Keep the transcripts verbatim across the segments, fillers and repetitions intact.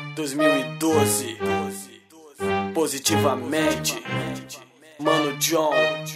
dois mil e doze, positivamente, Mano John,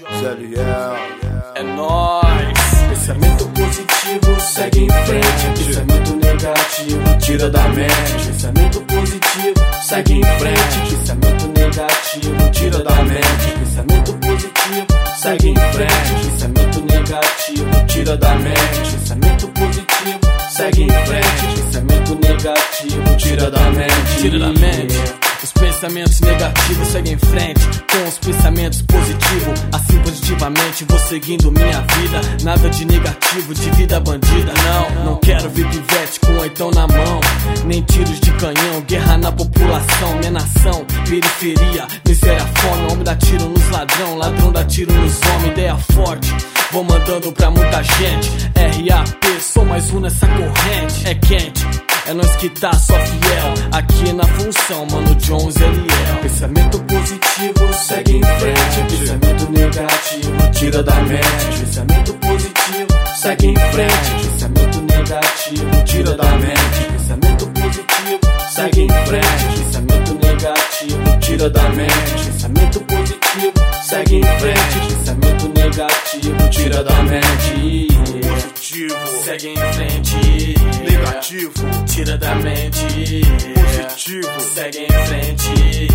é nóis. Pensamento positivo, segue em frente. Pensamento negativo, tira da mente. Pensamento positivo, segue em frente. Pensamento negativo, tira da mente. Pensamento positivo, segue em frente. Pensamento negativo, tira da mente. Pensamento positivo, segue em frente. Pensamento negativo, tira da mente. Tira da mente. Os pensamentos negativos seguem em frente com os pensamentos positivos. Assim positivamente vou seguindo minha vida. Nada de negativo, de vida bandida. Não, não quero ver pivete com oitão na mão, nem tiros de canhão, guerra na população. Minha nação, periferia, miséria, fome. Homem dá tiro nos ladrão, ladrão dá tiro nos homens. Ideia forte, vou mandando pra muita gente. R A P, sou mais um nessa corrente. É quente, é nós que tá só fiel. Aqui na função, Mano John Zeliel. Pensamento positivo, segue em frente. Pensamento negativo, tira da mente. Pensamento positivo, segue em frente. Pensamento negativo, tira da mente. Pensamento positivo, segue em frente. Pensamento negativo, tira da mente. Pensamento positivo, segue em frente. Pensamento negativo, tira da mente. Positivo, segue em frente. Negativo, tira da mente. Positivo, segue em frente.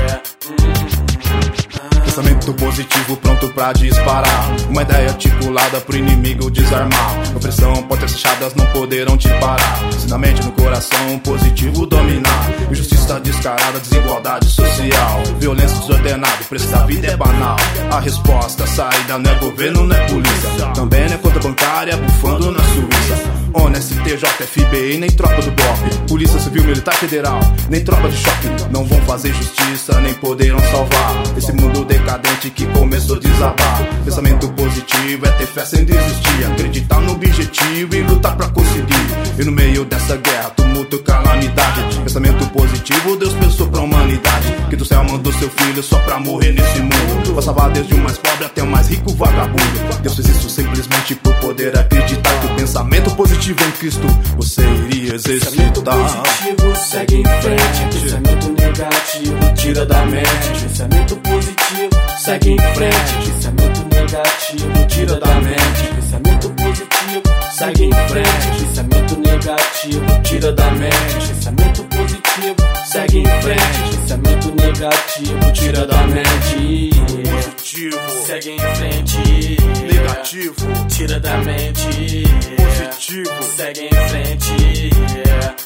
Pensamento positivo pronto pra disparar. Uma ideia articulada pro inimigo desarmar. Opressão, portas fechadas não poderão te parar. Se na mente e no coração positivo dominar. Injustiça descarada, desigualdade social, violência desordenada, o preço da vida é banal. A resposta, a saída não é governo, não é polícia. Também não é conta bancária, bufando na Suíça. O N S T, J F B I, nem tropa do B O P. Polícia Civil, Militar Federal, nem tropa de shopping. Não vão fazer justiça, nem poderão salvar esse mundo decadente que começou a desabar. Pensamento positivo é ter fé sem desistir, acreditar no objetivo e lutar pra conseguir. E no meio dessa guerra, tumulto e calamidade, pensamento positivo, Deus pensou pra humanidade, que do céu mandou seu filho só pra morrer nesse mundo, pra salvar desde o mais pobre até o mais rico vagabundo. Deus fez isso simplesmente por poder acreditar que o pensamento positivo em Cristo você iria exercitar. Pensamento positivo, segue em frente. Pensamento negativo, tira da mente. Pensamento positivo, segue em frente. Pensamento negativo, tira da mente. Pensamento positivo, segue em frente. Pensamento negativo, tira da mente. Pensamento positivo, segue em frente. Pensamento negativo, tira da mente. Positivo, segue em frente. Negativo, tira da mente. Positivo, segue em frente.